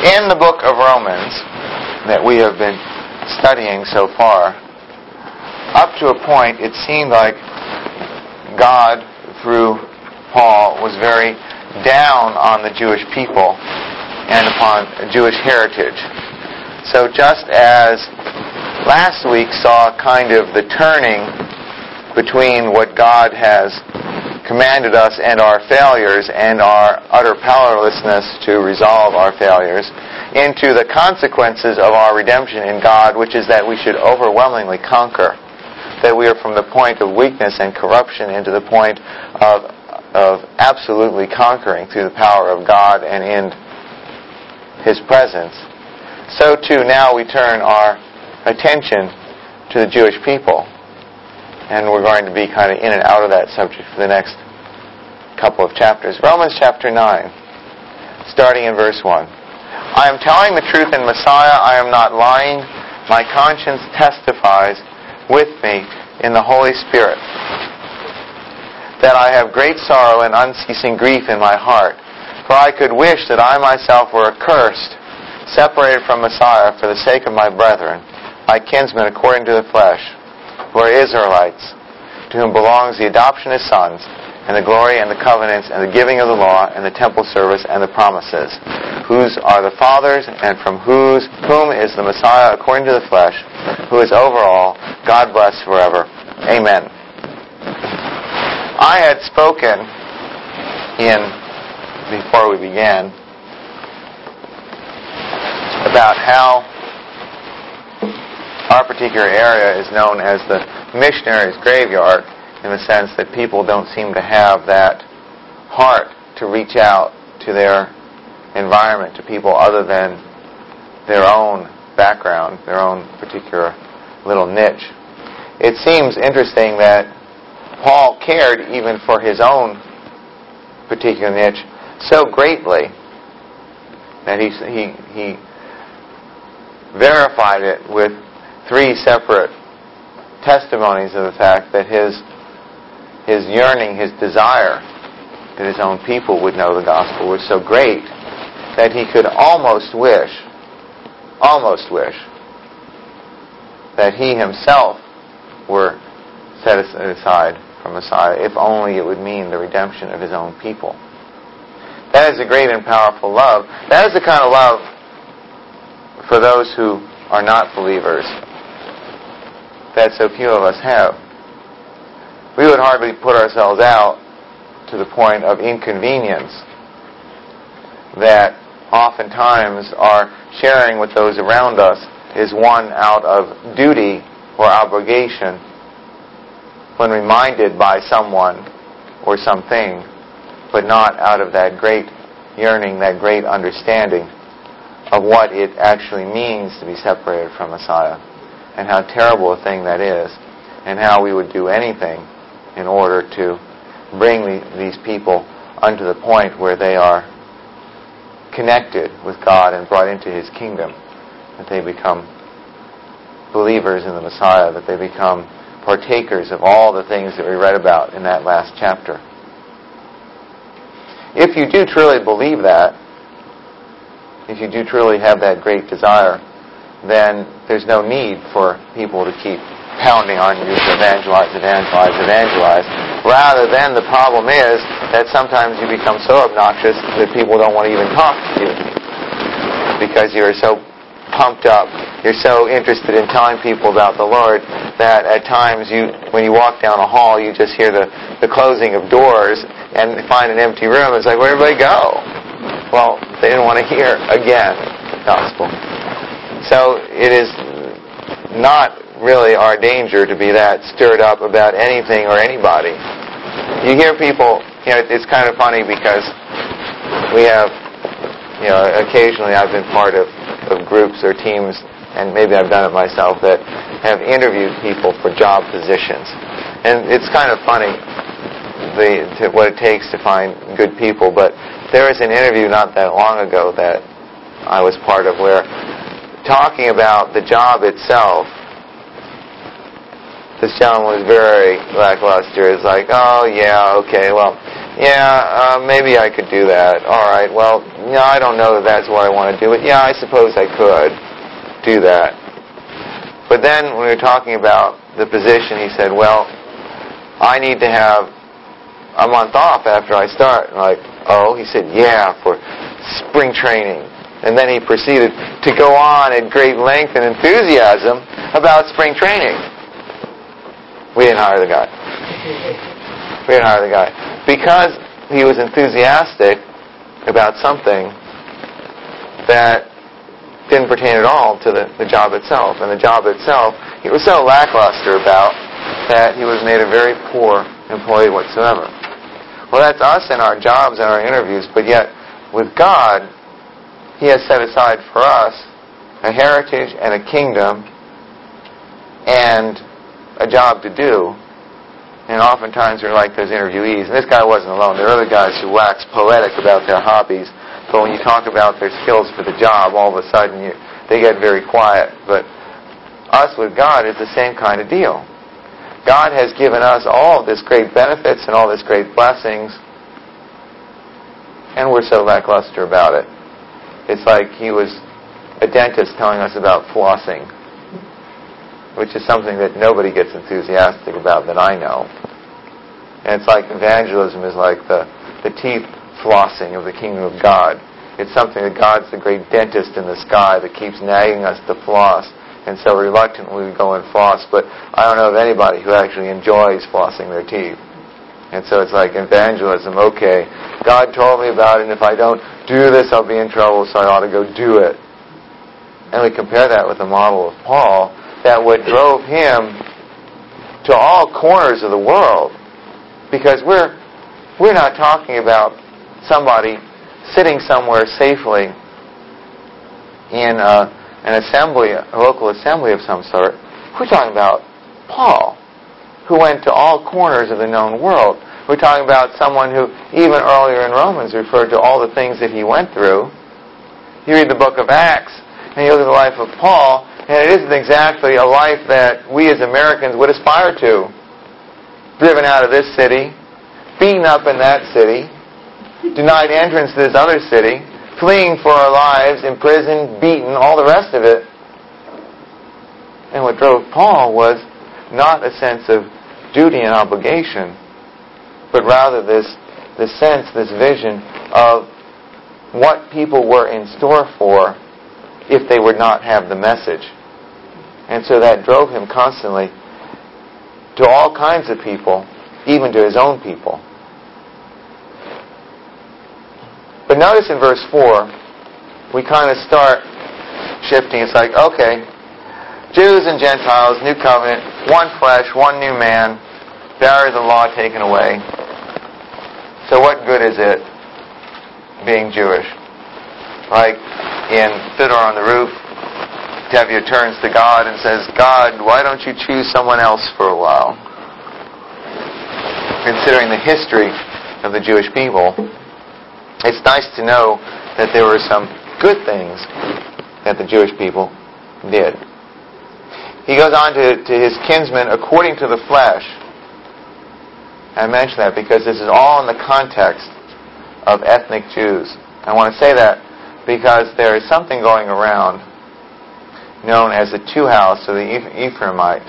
In the book of Romans that we have been studying so far, up to a point it seemed like God, through Paul, was very down on the Jewish people and upon Jewish heritage. So just as last week saw kind of the turning between what God has commanded us and our failures and our utter powerlessness to resolve our failures, into the consequences of our redemption in God, which is that we should overwhelmingly conquer, that we are from the point of weakness and corruption into the point of absolutely conquering through the power of God and in His presence. So too now we turn our attention to the Jewish people. And we're going to be kind of in and out of that subject for the next couple of chapters. Romans chapter 9, starting in verse 1. I am telling the truth in Messiah, I am not lying. My conscience testifies with me in the Holy Spirit that I have great sorrow and unceasing grief in my heart. For I could wish that I myself were accursed, separated from Messiah for the sake of my brethren, my kinsmen according to the flesh, who are Israelites, to whom belongs the adoption as sons, and the glory and the covenants, and the giving of the law, and the temple service, and the promises, whose are the fathers, and from whom is the Messiah according to the flesh, who is over all, God bless forever. Amen. I had spoken before we began, about how our particular area is known as the missionaries' graveyard, in the sense that people don't seem to have that heart to reach out to their environment, to people other than their own background, their own particular little niche. It seems interesting that Paul cared even for his own particular niche so greatly that he verified it with 3 separate testimonies of the fact that his yearning, his desire that his own people would know the gospel was so great that he could almost wish that he himself were set aside from Messiah, if only it would mean the redemption of his own people. That is a great and powerful love. That is the kind of love for those who are not believers that so few of us have. We would hardly put ourselves out to the point of inconvenience that oftentimes our sharing with those around us is one out of duty or obligation when reminded by someone or something, but not out of that great yearning, that great understanding of what it actually means to be separated from Messiah, and how terrible a thing that is, and how we would do anything in order to bring these people unto the point where they are connected with God and brought into His kingdom, that they become believers in the Messiah, that they become partakers of all the things that we read about in that last chapter. If you do truly believe that, if you do truly have that great desire, then there's no need for people to keep pounding on you to evangelize. Rather than the problem is that sometimes you become so obnoxious that people don't want to even talk to you because you're so pumped up, you're so interested in telling people about the Lord that at times when you walk down a hall, you just hear the closing of doors and find an empty room. It's like, where'd everybody go? Well, they didn't want to hear again the gospel. So it is not really our danger to be that stirred up about anything or anybody. You hear people, it's kind of funny because we have, occasionally I've been part of groups or teams, and maybe I've done it myself, that have interviewed people for job positions. And it's kind of funny what it takes to find good people, but there was an interview not that long ago that I was part of where, talking about the job itself, this gentleman was very lackluster. It's like, oh yeah, okay, well, Yeah, maybe I could do that. All right, well, no, I don't know that that's what I want to do. But yeah, I suppose I could do that. But then when we were talking about the position, he said, well, I need to have a month off after I start. And I'm like, oh, he said, yeah, for spring training. And then he proceeded to go on at great length and enthusiasm about spring training. We didn't hire the guy. We didn't hire the guy. Because he was enthusiastic about something that didn't pertain at all to the job itself. And the job itself, he was so lackluster about that he was made a very poor employee whatsoever. Well, that's us in our jobs and our interviews, but yet with God, He has set aside for us a heritage and a kingdom and a job to do. And oftentimes we're like those interviewees. And this guy wasn't alone. There are other guys who wax poetic about their hobbies. But when you talk about their skills for the job, all of a sudden they get very quiet. But us with God is the same kind of deal. God has given us all this great benefits and all this great blessings. And we're so lackluster about it. It's like he was a dentist telling us about flossing, which is something that nobody gets enthusiastic about that I know. And it's like evangelism is like the teeth flossing of the kingdom of God. It's something that God's the great dentist in the sky that keeps nagging us to floss. And so reluctantly we go and floss. But I don't know of anybody who actually enjoys flossing their teeth. And so it's like evangelism. Okay, God told me about it, and if I don't do this, I'll be in trouble, so I ought to go do it. And we compare that with the model of Paul, that what drove him to all corners of the world, because we're not talking about somebody sitting somewhere safely in an assembly, a local assembly of some sort. We're talking about Paul, who went to all corners of the known world. We're talking about someone who, even earlier in Romans, referred to all the things that he went through. You read the book of Acts, and you look at the life of Paul, and it isn't exactly a life that we as Americans would aspire to. Driven out of this city, beaten up in that city, denied entrance to this other city, fleeing for our lives, imprisoned, beaten, all the rest of it. And what drove Paul was not a sense of duty and obligation, but rather this sense, this vision of what people were in store for if they would not have the message. And so that drove him constantly to all kinds of people, even to his own people. But notice in verse 4, we kind of start shifting. It's like, okay, Jews and Gentiles, new covenant, one flesh, one new man, barriers of law taken away. So what good is it being Jewish? Like in Fiddler on the Roof, Tevye turns to God and says, God, why don't you choose someone else for a while? Considering the history of the Jewish people, it's nice to know that there were some good things that the Jewish people did. He goes on to his kinsmen according to the flesh. I mention that because this is all in the context of ethnic Jews. I want to say that because there is something going around known as the two-house or the Ephraimite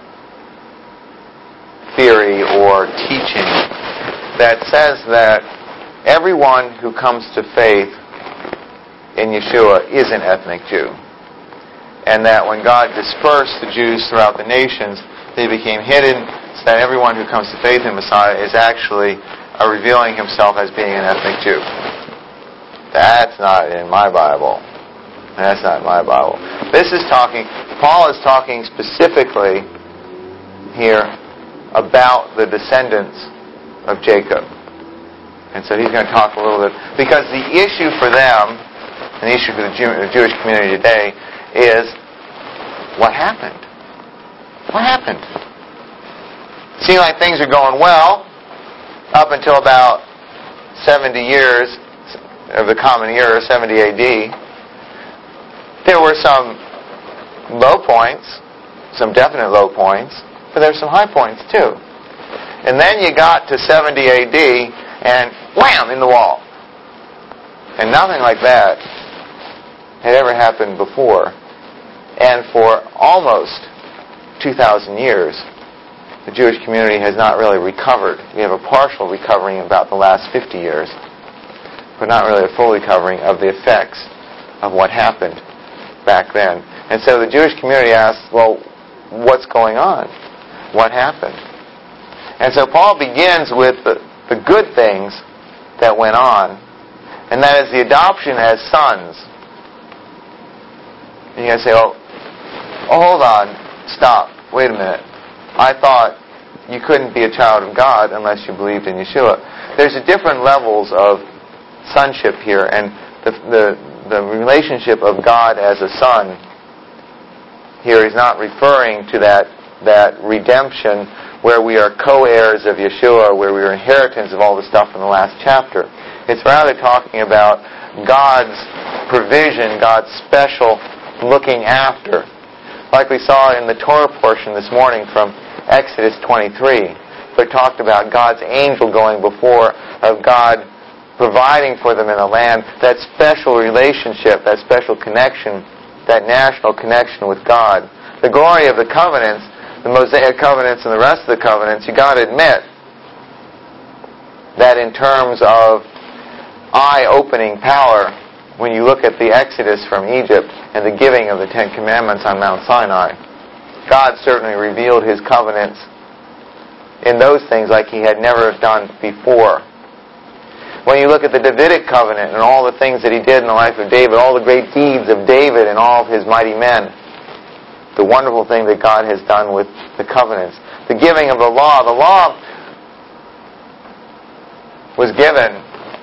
theory or teaching that says that everyone who comes to faith in Yeshua is an ethnic Jew. And that when God dispersed the Jews throughout the nations, they became hidden, so that everyone who comes to faith in Messiah is actually revealing himself as being an ethnic Jew. That's not in my Bible. That's not in my Bible. Paul is talking specifically here about the descendants of Jacob. And so he's going to talk a little bit, because the issue for them, and the issue for the Jewish community today, is what happened? What happened? It seemed like things are going well up until about 70 years of the Common Era, 70 AD. There were some low points, some definite low points, but there were some high points too. And then you got to 70 AD, and wham, in the wall. And nothing like that had ever happened before. And for almost 2,000 years, the Jewish community has not really recovered. We have a partial recovery in about the last 50 years, but not really a full recovery of the effects of what happened back then. And so the Jewish community asks, well, what's going on? What happened? And so Paul begins with the good things that went on, and that is the adoption as sons. And you're going to say, oh, hold on, stop, wait a minute. I thought you couldn't be a child of God unless you believed in Yeshua. There's different levels of sonship here, and the relationship of God as a son here is not referring to that redemption where we are co-heirs of Yeshua, where we are inheritors of all the stuff in the last chapter. It's rather talking about God's provision, God's special looking after. Like we saw in the Torah portion this morning from Exodus 23, where it talked about God's angel going before, of God providing for them in the land, that special relationship, that special connection, that national connection with God. The glory of the covenants, the Mosaic covenants and the rest of the covenants, you got to admit that in terms of eye-opening power, when you look at the Exodus from Egypt and the giving of the Ten Commandments on Mount Sinai, God certainly revealed His covenants in those things like He had never done before. When you look at the Davidic covenant and all the things that He did in the life of David, all the great deeds of David and all of his mighty men, the wonderful thing that God has done with the covenants. The giving of the law was given,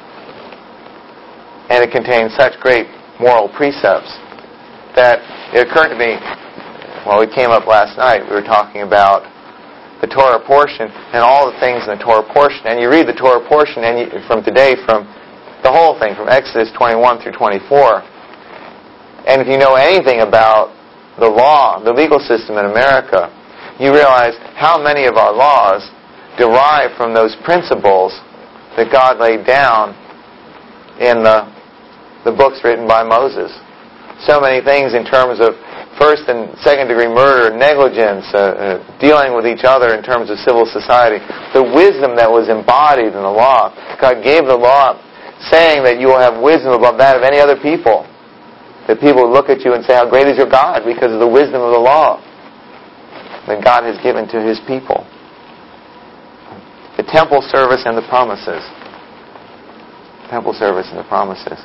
and it contained such great moral precepts that it occurred to me, well, we came up last night, we were talking about the Torah portion and all the things in the Torah portion. And you read the Torah portion from today, from the whole thing, from Exodus 21 through 24. And if you know anything about the law, the legal system in America, you realize how many of our laws derive from those principles that God laid down in the books written by Moses. So many things in terms of first and second degree murder, negligence, dealing with each other in terms of civil society. The wisdom that was embodied in the law. God gave the law saying that you will have wisdom above that of any other people. That people will look at you and say, how great is your God, because of the wisdom of the law that God has given to His people. The temple service and the promises. Temple service and the promises.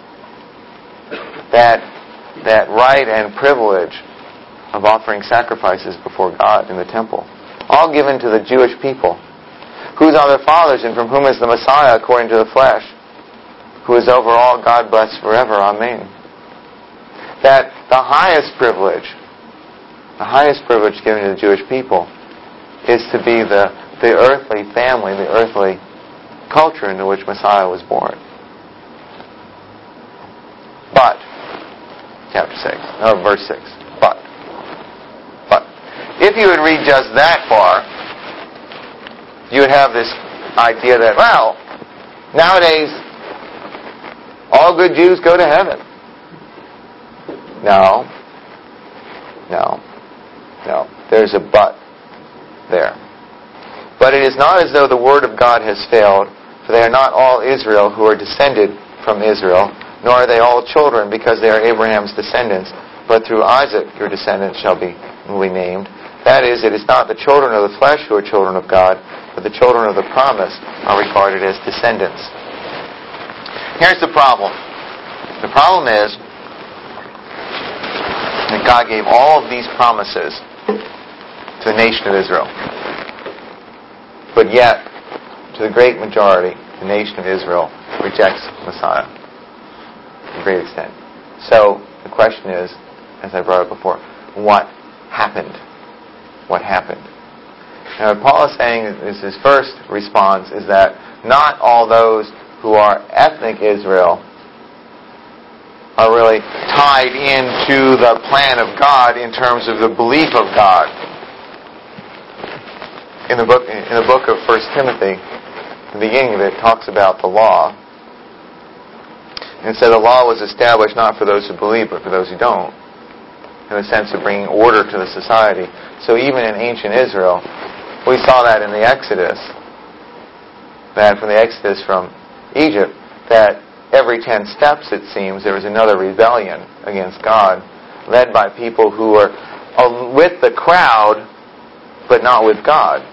That right and privilege of offering sacrifices before God in the temple. All given to the Jewish people. Whose are their fathers, and from whom is the Messiah according to the flesh, who is over all, God bless forever. Amen. That the highest privilege given to the Jewish people is to be the earthly family, the earthly culture into which Messiah was born. But, chapter 6, verse 6, but, if you would read just that far, you would have this idea that, well, nowadays, all good Jews go to heaven. No. There's a but there. But it is not as though the word of God has failed, for they are not all Israel who are descended from Israel, nor are they all children, because they are Abraham's descendants. But through Isaac your descendants shall be named. That is, it is not the children of the flesh who are children of God, but the children of the promise are regarded as descendants. Here's the problem. The problem is that God gave all of these promises to the nation of Israel. But yet, to the great majority, the nation of Israel rejects Messiah to a great extent. So, the question is, as I brought up before, what happened? What happened? Now, what Paul is saying is his first response is that not all those who are ethnic Israel are really tied into the plan of God in terms of the belief of God. In the book of 1 Timothy, the beginning of it talks about the law. And so the law was established not for those who believe, but for those who don't, in the sense of bringing order to the society. So even in ancient Israel, we saw that in the Exodus, that from the Exodus from Egypt, that every 10 steps, it seems, there was another rebellion against God, led by people who were with the crowd, but not with God.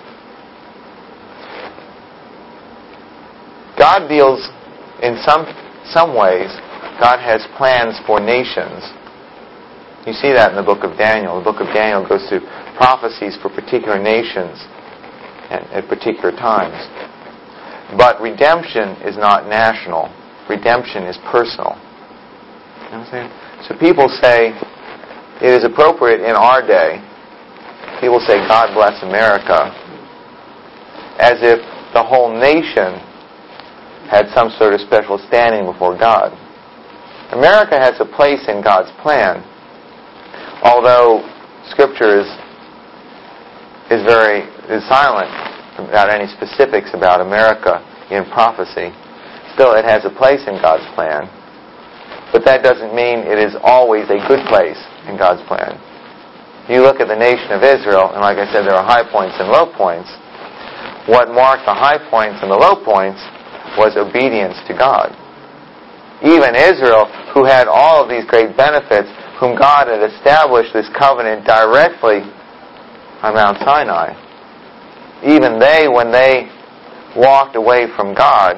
God deals in some ways. God has plans for nations. You see that in the book of Daniel. The book of Daniel goes through prophecies for particular nations at particular times. But redemption is not national. Redemption is personal. You know what I'm saying? So people say, it is appropriate in our day, people say, God bless America, as if the whole nation had some sort of special standing before God. America has a place in God's plan, although Scripture is silent about any specifics about America in prophecy. Still, it has a place in God's plan, but that doesn't mean it is always a good place in God's plan. You look at the nation of Israel, and like I said, there are high points and low points. What marked the high points and the low points was obedience to God. Even Israel, who had all of these great benefits, whom God had established this covenant directly on Mount Sinai, even they, when they walked away from God,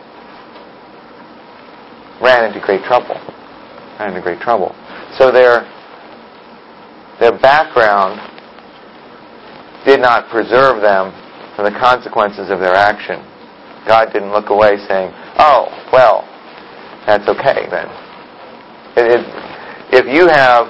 ran into great trouble. So their background did not preserve them from the consequences of their action. God didn't look away saying, oh, well, that's okay then. If you have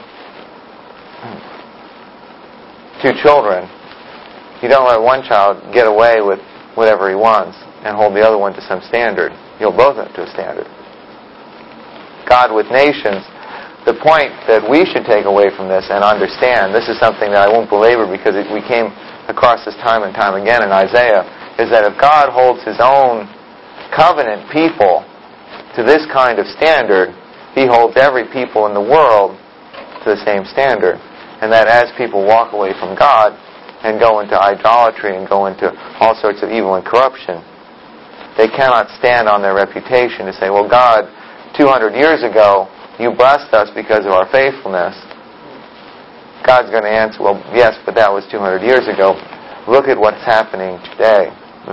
2 children, you don't let one child get away with whatever he wants and hold the other one to some standard. You'll both up to a standard. God with nations, the point that we should take away from this and understand, this is something that I won't belabor because we came across this time and time again in Isaiah, is that if God holds His own covenant people to this kind of standard, He holds every people in the world to the same standard. And that as people walk away from God and go into idolatry and go into all sorts of evil and corruption, they cannot stand on their reputation to say, well, God, 200 years ago, you blessed us because of our faithfulness. God's going to answer, well, yes, but that was 200 years ago. Look at what's happening today.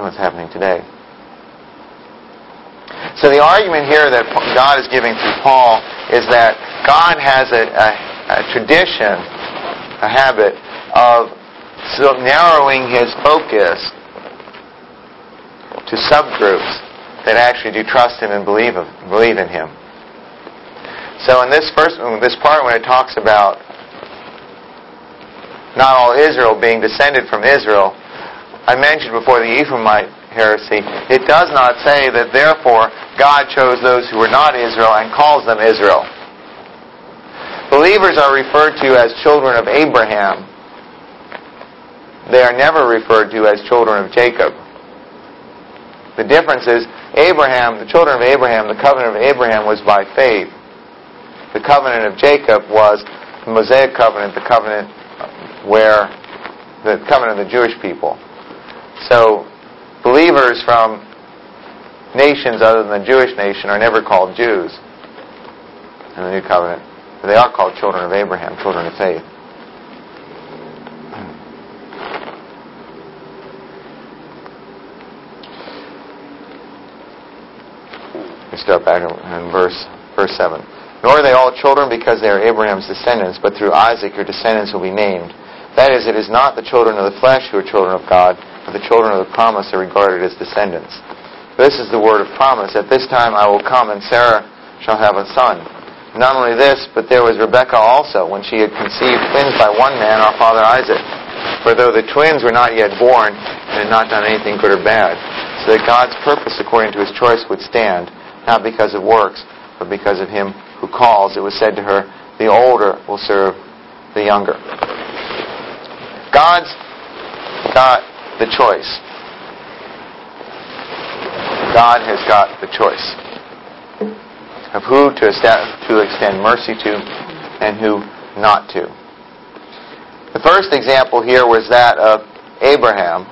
So the argument here that God is giving through Paul is that God has a tradition, a habit of narrowing His focus to subgroups that actually do trust Him and believe in Him. So in this part when it talks about not all Israel being descended from Israel, I mentioned before the Ephraimite heresy, it does not say that therefore God chose those who were not Israel and calls them Israel. Believers are referred to as children of Abraham. They are never referred to as children of Jacob. The difference is Abraham, the children of Abraham, the covenant of Abraham was by faith. The covenant of Jacob was the Mosaic covenant, the covenant of the Jewish people. So believers from nations other than the Jewish nation are never called Jews in the New Covenant. But they are called children of Abraham, children of faith. We start back in verse 7. Nor are they all children because they are Abraham's descendants, but through Isaac your descendants will be named. That is, it is not the children of the flesh who are children of God, but the children of the promise are regarded as descendants. This is the word of promise. At this time I will come, and Sarah shall have a son. Not only this, but there was Rebekah also, when she had conceived twins by one man, our father Isaac. For though the twins were not yet born, and had not done anything good or bad, so that God's purpose according to His choice would stand, not because of works, but because of Him who calls, it was said to her, the older will serve the younger. God's got the choice. God has got the choice of who to extend mercy to and who not to. The first example here was that of Abraham.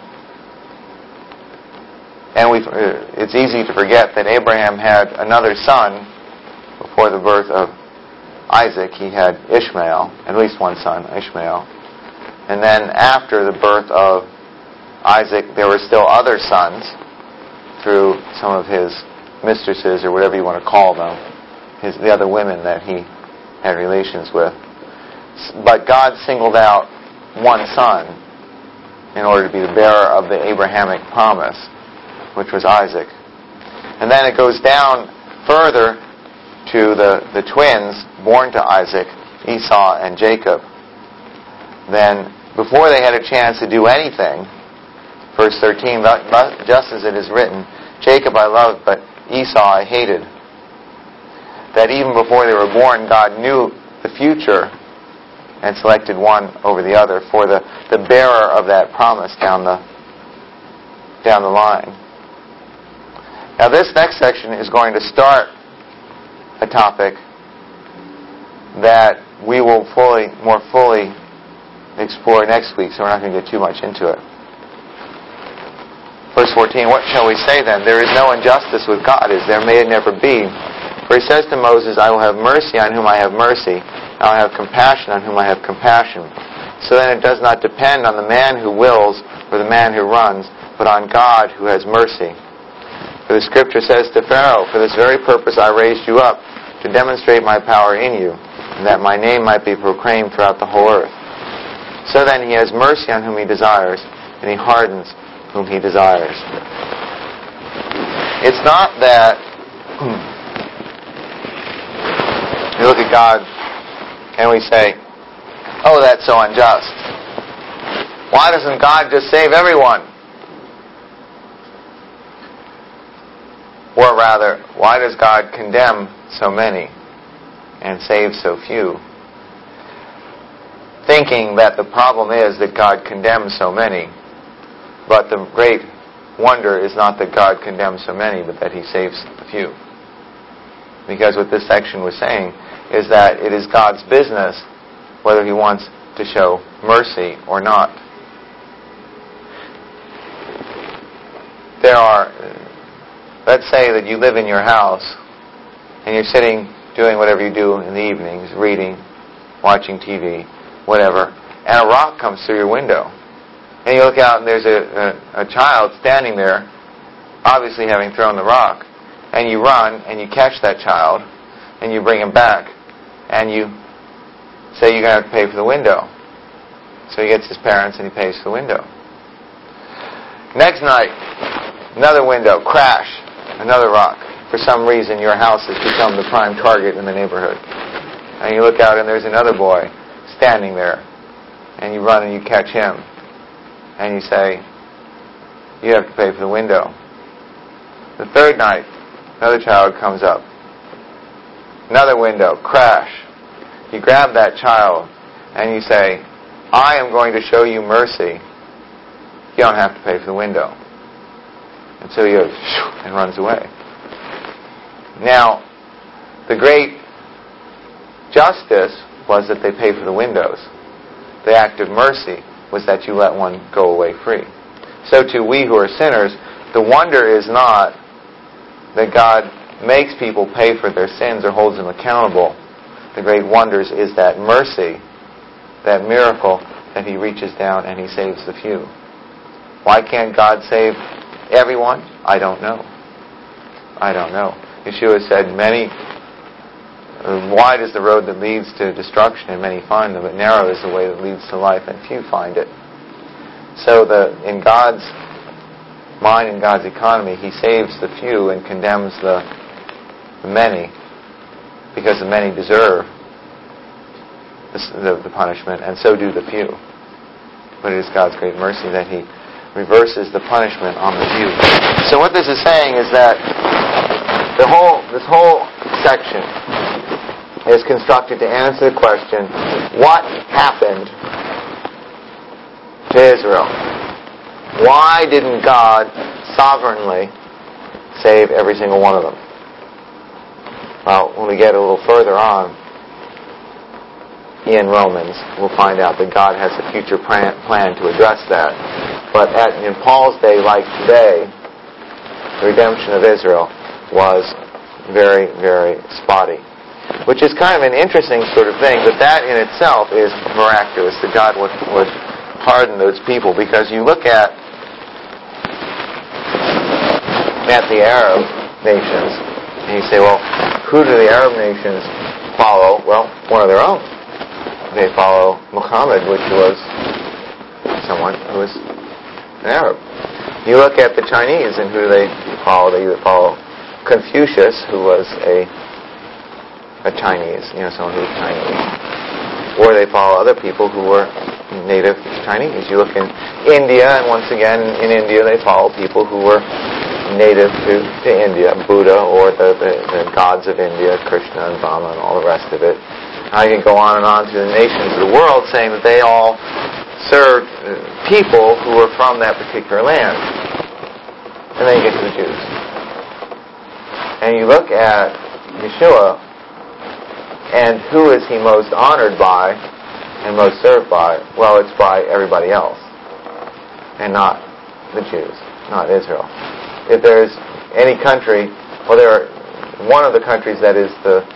And it's easy to forget that Abraham had another son before the birth of Isaac. He had Ishmael, at least one son, Ishmael. And then after the birth of Isaac, there were still other sons through some of his mistresses, or whatever you want to call them, the other women that he had relations with. But God singled out one son in order to be the bearer of the Abrahamic promise, which was Isaac. And then it goes down further to the twins born to Isaac, Esau and Jacob. Then, before they had a chance to do anything, verse 13, just as it is written, Jacob I loved, but Esau I hated. That even before they were born, God knew the future and selected one over the other for the bearer of that promise down the line. Now this next section is going to start a topic that we will more fully explore next week, so we're not going to get too much into it. Verse 14, what shall we say then? There is no injustice with God, as there may never be. For he says to Moses, I will have mercy on whom I have mercy, and I will have compassion on whom I have compassion. So then it does not depend on the man who wills or the man who runs, but on God who has mercy. For the Scripture says to Pharaoh, for this very purpose I raised you up, to demonstrate my power in you, and that my name might be proclaimed throughout the whole earth. So then he has mercy on whom he desires, and he hardens whom he desires. It's not that we look at God and we say, oh, that's so unjust. Why doesn't God just save everyone? Or rather, why does God condemn so many and save so few? Thinking that the problem is that God condemns so many. But the great wonder is not that God condemns so many, but that he saves the few. Because what this section was saying is that it is God's business whether he wants to show mercy or not. Let's say that you live in your house and you're sitting doing whatever you do in the evenings, reading, watching TV, whatever, and a rock comes through your window. And you look out and there's a child standing there, obviously having thrown the rock. And you run and you catch that child and you bring him back and you say you're going to have to pay for the window. So he gets his parents and he pays for the window. Next night, another window, crash, another rock. For some reason your house has become the prime target in the neighborhood. And you look out and there's another boy standing there. And you run and you catch him. And you say, you have to pay for the window. The third night, another child comes up. Another window, crash. You grab that child and you say, I am going to show you mercy. You don't have to pay for the window. And so he goes, and runs away. Now, the great justice was that they pay for the windows. The act of mercy was that you let one go away free. So too we who are sinners, the wonder is not that God makes people pay for their sins or holds them accountable. The great wonder is that mercy, that miracle that he reaches down and he saves the few. Why can't God save everyone? I don't know. I don't know. Yeshua said, wide is the road that leads to destruction, and many find them, but narrow is the way that leads to life, and few find it. So in God's mind, in God's economy, he saves the few and condemns the many, because the many deserve the punishment, and so do the few. But it is God's great mercy that he reverses the punishment on the few. So what this is saying is that this whole section is constructed to answer the question, what happened to Israel? Why didn't God sovereignly save every single one of them. Well, when we get a little further on in Romans, we'll find out that God has a future plan to address that. But in Paul's day, like today, the redemption of Israel was very, very spotty. Which is kind of an interesting sort of thing, but that in itself is miraculous, that God would pardon those people. Because you look at the Arab nations, and you say, well, who do the Arab nations follow? Well, one of their own. They follow Muhammad, which was someone who was an Arab. You look at the Chinese, and who do they follow? They either follow Confucius, who was a Chinese, someone who was Chinese, or they follow other people who were native Chinese. You look in India, and once again, in India, they follow people who were native to India, Buddha, or the gods of India, Krishna and Brahma, and all the rest of it. I can go on and on to the nations of the world, saying that they all served people who were from that particular land. And then you get to the Jews. And you look at Yeshua, and who is he most honored by and most served by? Well, it's by everybody else, and not the Jews, not Israel. If there's any country, one of the countries that is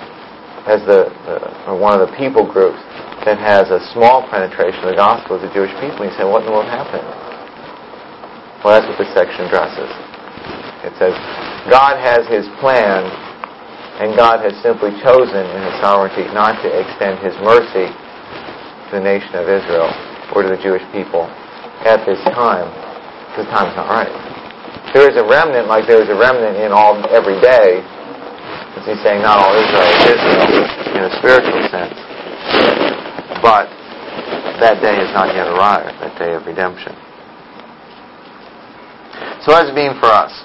or one of the people groups that has a small penetration of the gospel is the Jewish people. You say, what in the world happened? Well, that's what this section addresses. It says, God has His plan, and God has simply chosen in His sovereignty not to extend His mercy to the nation of Israel or to the Jewish people at this time, because the time is not right. There is a remnant, like there is a remnant in every day. As he's saying, not all Israel is Israel in a spiritual sense, but that day has not yet arrived, that day of redemption. So what does it mean for us?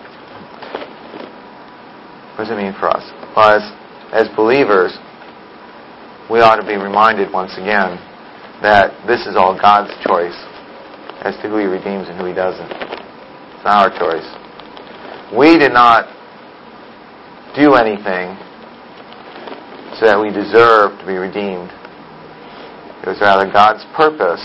What does it mean for us? Well, as believers, we ought to be reminded once again that this is all God's choice as to who He redeems and who He doesn't. It's not our choice. We did not do anything so that we deserve to be redeemed. It was rather God's purpose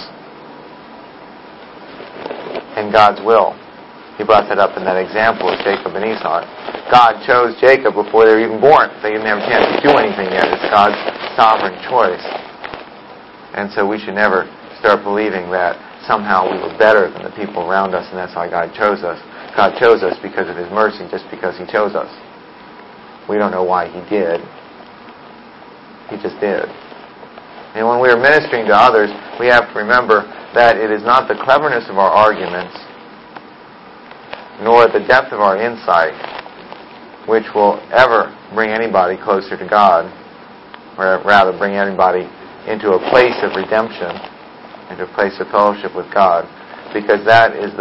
and God's will. He brought that up in that example of Jacob and Esau. God chose Jacob before they were even born. They didn't have a chance to do anything yet. It's God's sovereign choice. And so we should never start believing that somehow we were better than the people around us and that's why God chose us. God chose us because of His mercy, just because He chose us. We don't know why He did. He just did. And when we are ministering to others, we have to remember that it is not the cleverness of our arguments nor the depth of our insight which will ever bring anybody closer to God, or rather bring anybody into a place of redemption, into a place of fellowship with God, because that is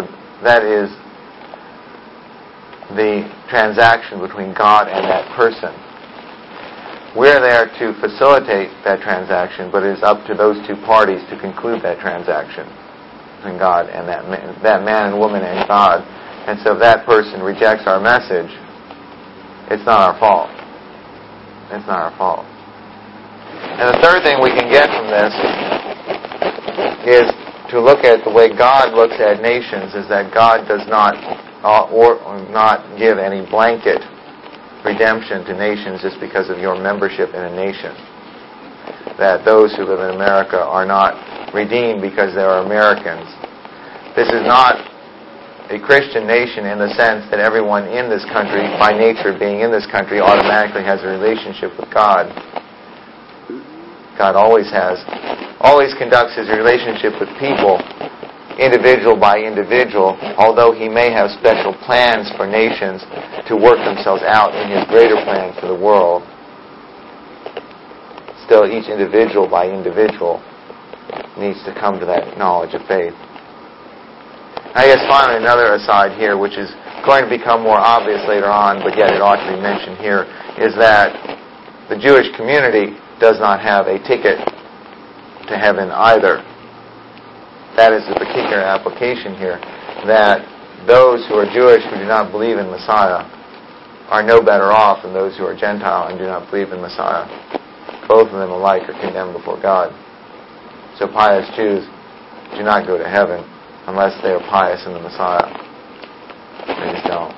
the transaction between God and that person. We're there to facilitate that transaction, but it is up to those two parties to conclude that transaction between God and that man and woman and God. And so if that person rejects our message, it's not our fault. It's not our fault. And the third thing we can get from this is to look at the way God looks at nations, is that God does not give any blanket redemption to nations just because of your membership in a nation. That those who live in America are not redeemed because they are Americans. This is not a Christian nation in the sense that everyone in this country, by nature of being in this country, automatically has a relationship with God. God always conducts His relationship with people individual by individual, although He may have special plans for nations to work themselves out in His greater plan for the world. Still, each individual by individual needs to come to that knowledge of faith. I guess finally another aside here, which is going to become more obvious later on, but yet it ought to be mentioned here, is that the Jewish community does not have a ticket to heaven either. That is the particular application here, that those who are Jewish who do not believe in Messiah are no better off than those who are Gentile and do not believe in Messiah. Both of them alike are condemned before God. So pious Jews do not go to heaven unless they are pious in the Messiah. They just don't.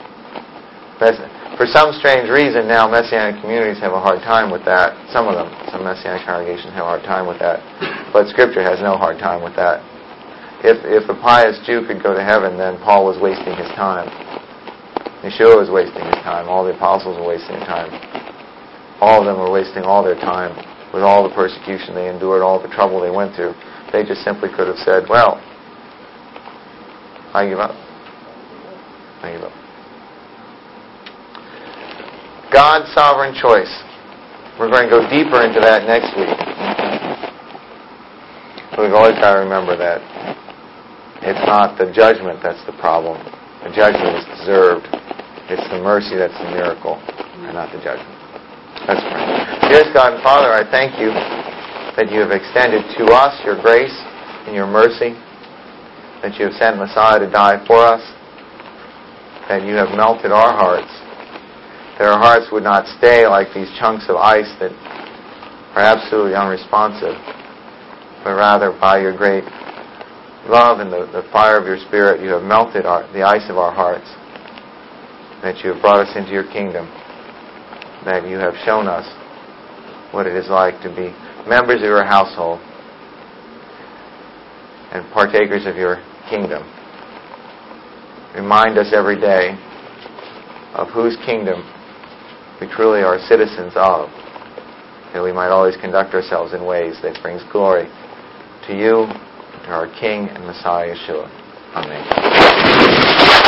For some strange reason now, Messianic communities have a hard time with that. Some of them, some Messianic congregations have a hard time with that. But Scripture has no hard time with that. If a pious Jew could go to heaven, then Paul was wasting his time. Yeshua was wasting his time. All the apostles were wasting time. All of them were wasting all their time with all the persecution they endured, all the trouble they went through. They just simply could have said, well, I give up. I give up. God's sovereign choice. We're going to go deeper into that next week. We've always got to remember that it's not the judgment that's the problem. The judgment is deserved. It's the mercy that's the miracle, and not the judgment. Let's pray. Dearest God and Father, I thank you that you have extended to us your grace and your mercy, that you have sent Messiah to die for us, that you have melted our hearts, that our hearts would not stay like these chunks of ice that are absolutely unresponsive, but rather by your great love and the fire of your Spirit, you have melted the ice of our hearts, that you have brought us into your kingdom, that you have shown us what it is like to be members of your household and partakers of your kingdom. Remind us every day of whose kingdom we truly are citizens of, that we might always conduct ourselves in ways that brings glory to you, to our King and Messiah Yeshua. Amen.